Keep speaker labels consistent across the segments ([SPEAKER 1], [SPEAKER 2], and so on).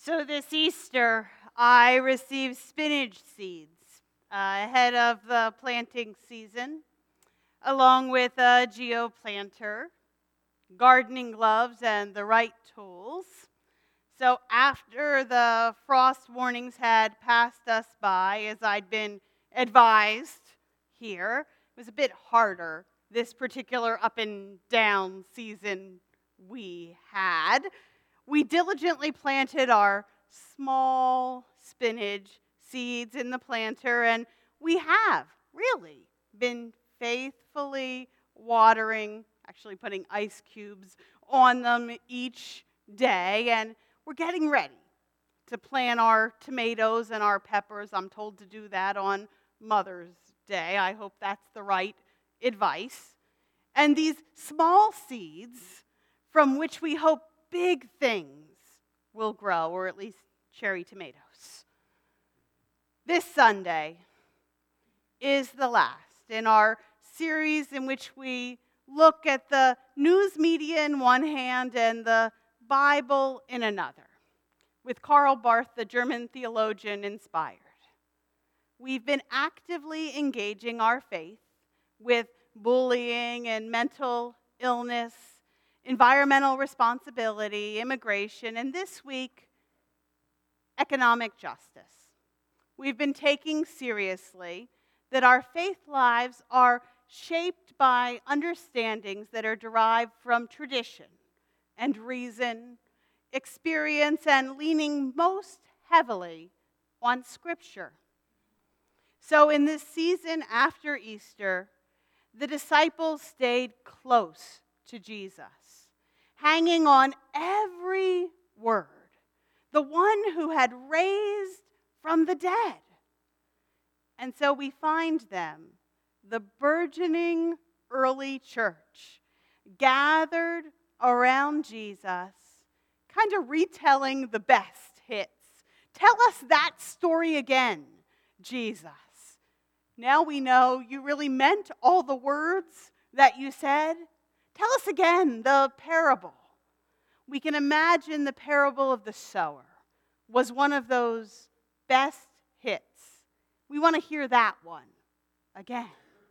[SPEAKER 1] So this Easter, I received spinach seeds ahead of the planting season, along with a geoplanter, gardening gloves, and the right tools. So after the frost warnings had passed us by, as I'd been advised here, it was a bit harder this particular up and down season we had. We diligently planted our small spinach seeds in the planter, and we have really been faithfully watering, actually putting ice cubes on them each day, and we're getting ready to plant our tomatoes and our peppers. I'm told to do that on Mother's Day. I hope that's the right advice. And these small seeds from which we hope big things will grow, or at least cherry tomatoes. This Sunday is the last in our series in which we look at the news media in one hand and the Bible in another, with Karl Barth, the German theologian, inspired. We've been actively engaging our faith with bullying and mental illness, environmental responsibility, immigration, and this week, economic justice. We've been taking seriously that our faith lives are shaped by understandings that are derived from tradition and reason, experience, and leaning most heavily on Scripture. So in this season after Easter, the disciples stayed close to Jesus, hanging on every word, the one who had raised from the dead. And so we find them, the burgeoning early church, gathered around Jesus, kind of retelling the best hits. Tell us that story again, Jesus. Now we know you really meant all the words that you said. Tell us again the parable. We can imagine the parable of the sower was one of those best hits. We want to hear that one again.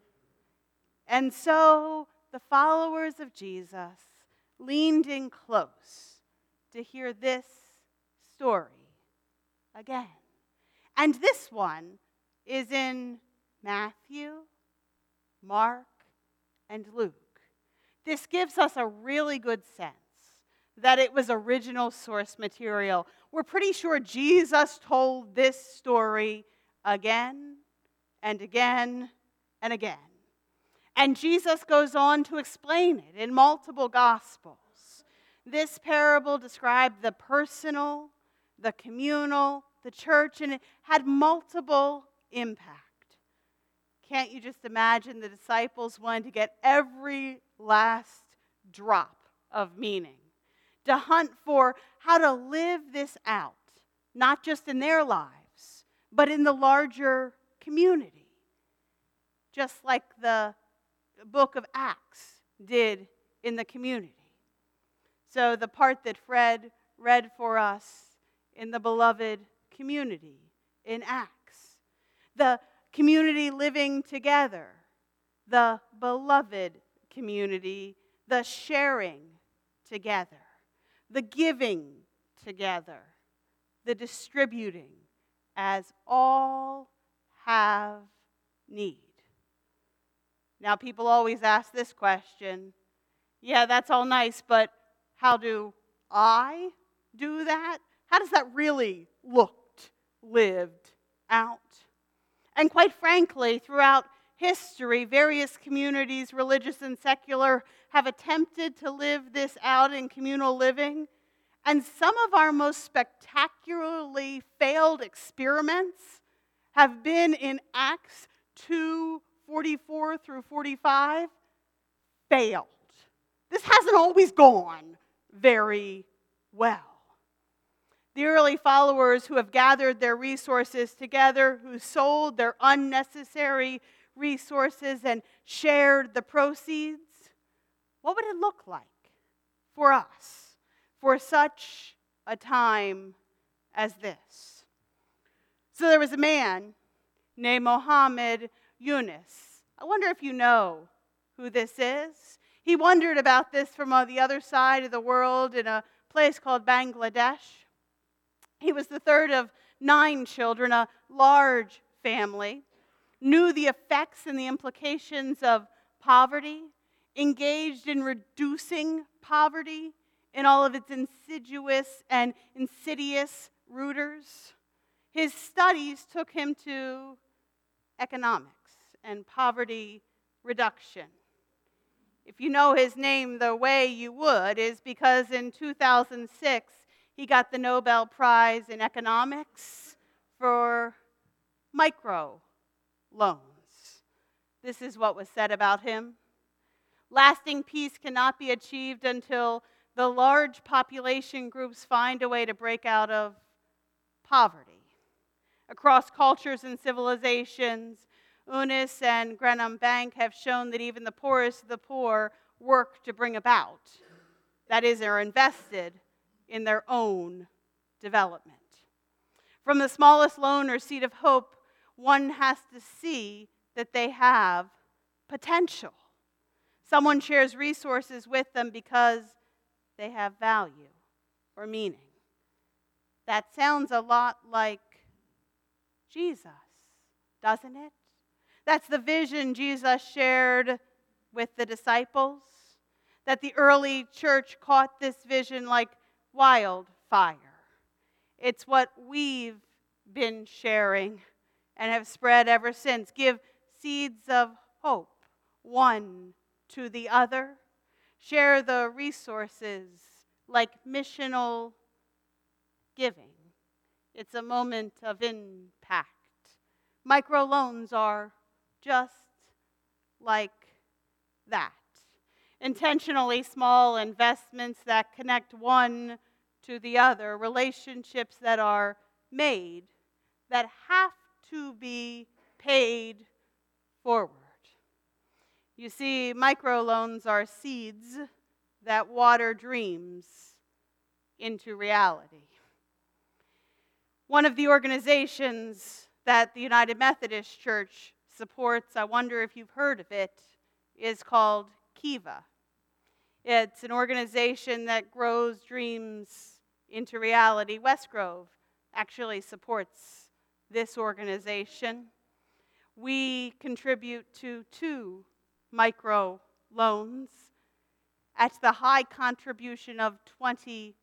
[SPEAKER 1] And so the followers of Jesus leaned in close to hear this story again. And this one is in Matthew, Mark, and Luke. This gives us a really good sense that it was original source material. We're pretty sure Jesus told this story again and again and again. And Jesus goes on to explain it in multiple Gospels. This parable described the personal, the communal, the church, and it had multiple impact. Can't you just imagine the disciples wanting to get every last drop of meaning, to hunt for how to live this out, not just in their lives, but in the larger community, just like the book of Acts did in the community. So the part that Fred read for us in the beloved community in Acts, the community living together, the beloved community, the sharing together, the giving together, the distributing as all have need. Now, people always ask this question, yeah, that's all nice, but how do I do that? How does that really look lived out? And quite frankly, throughout history, various communities, religious and secular, have attempted to live this out in communal living. And some of our most spectacularly failed experiments have been in Acts 2:44 through 45, failed. This hasn't always gone very well. The early followers who have gathered their resources together, who sold their unnecessary resources and shared the proceeds, what would it look like for us for such a time as this. So there was a man named Muhammad Yunus. I wonder if you know who this is. He wandered about this from the other side of the world in a place called Bangladesh. He was the third of 9 children, a large family, knew the effects and the implications of poverty, engaged in reducing poverty in all of its insidious and insidious rooters. His studies took him to economics and poverty reduction. If you know his name the way you would is because in 2006, he got the Nobel Prize in Economics for micro loans. This is what was said about him. Lasting peace cannot be achieved until the large population groups find a way to break out of poverty. Across cultures and civilizations, Yunus and Granam Bank have shown that even the poorest of the poor work to bring about, that is, are invested in their own development. From the smallest loan or seed of hope, one has to see that they have potential. Someone shares resources with them because they have value or meaning. That sounds a lot like Jesus, doesn't it? That's the vision Jesus shared with the disciples, that the early church caught this vision like wildfire. It's what we've been sharing and have spread ever since. Give seeds of hope, one to the other. Share the resources like missional giving. It's a moment of impact. Microloans are just like that. Intentionally small investments that connect one to the other, relationships that are made, that have to be paid forward. You see, microloans are seeds that water dreams into reality. One of the organizations that the United Methodist Church supports, I wonder if you've heard of it, is called Kiva. It's an organization that grows dreams into reality. Westgrove actually supports this organization. We contribute to 2 micro loans at the high contribution of $25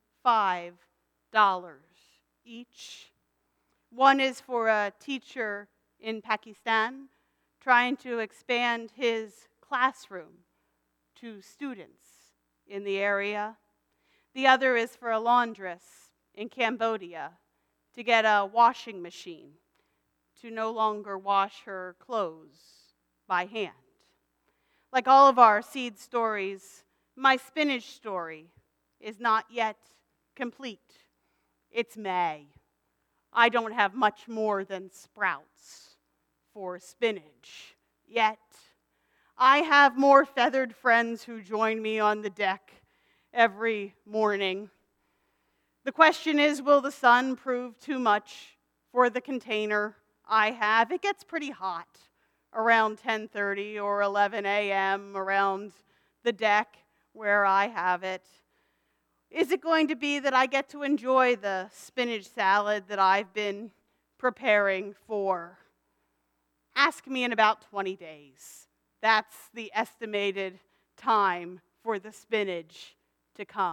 [SPEAKER 1] each. One is for a teacher in Pakistan trying to expand his classroom to students in the area. The other is for a laundress in Cambodia to get a washing machine to no longer wash her clothes by hand. Like all of our seed stories, my spinach story is not yet complete. It's May. I don't have much more than sprouts for spinach yet. I have more feathered friends who join me on the deck every morning. The question is, will the sun prove too much for the container I have? It gets pretty hot around 10:30 or 11 a.m. around the deck where I have it. Is it going to be that I get to enjoy the spinach salad that I've been preparing for? Ask me in about 20 days. That's the estimated time for the spinach to come.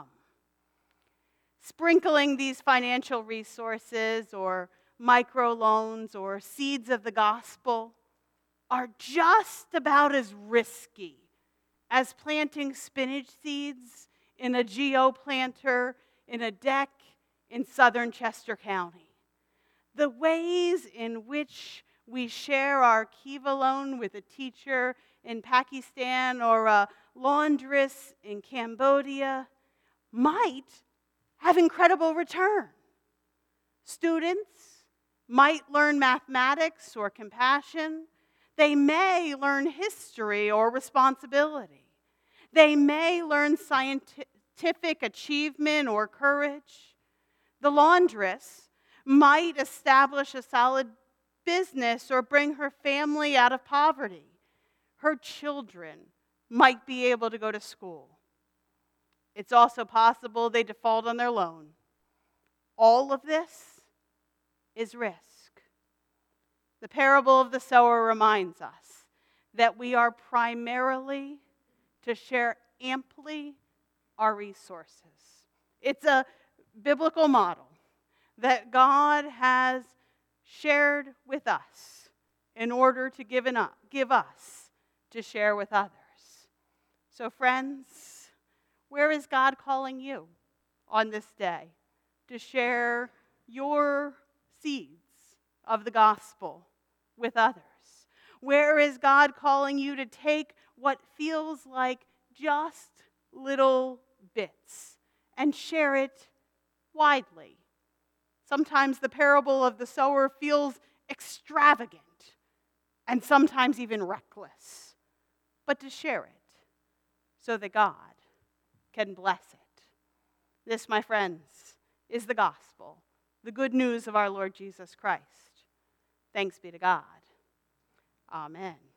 [SPEAKER 1] Sprinkling these financial resources or microloans or seeds of the gospel are just about as risky as planting spinach seeds in a geoplanter in a deck in southern Chester County. The ways in which we share our Kiva loan with a teacher in Pakistan or a laundress in Cambodia might have incredible return. Students might learn mathematics or compassion. They may learn history or responsibility. They may learn scientific achievement or courage. The laundress might establish a solid business or bring her family out of poverty. Her children might be able to go to school. It's also possible they default on their loan. All of this is risk. The parable of the sower reminds us that we are primarily to share amply our resources. It's a biblical model that God has shared with us in order to give us to share with others. So friends, where is God calling you on this day to share your seeds of the gospel with others? Where is God calling you to take what feels like just little bits and share it widely? Sometimes the parable of the sower feels extravagant and sometimes even reckless, but to share it so that God can bless it. This, my friends, is the gospel, the good news of our Lord Jesus Christ. Thanks be to God. Amen.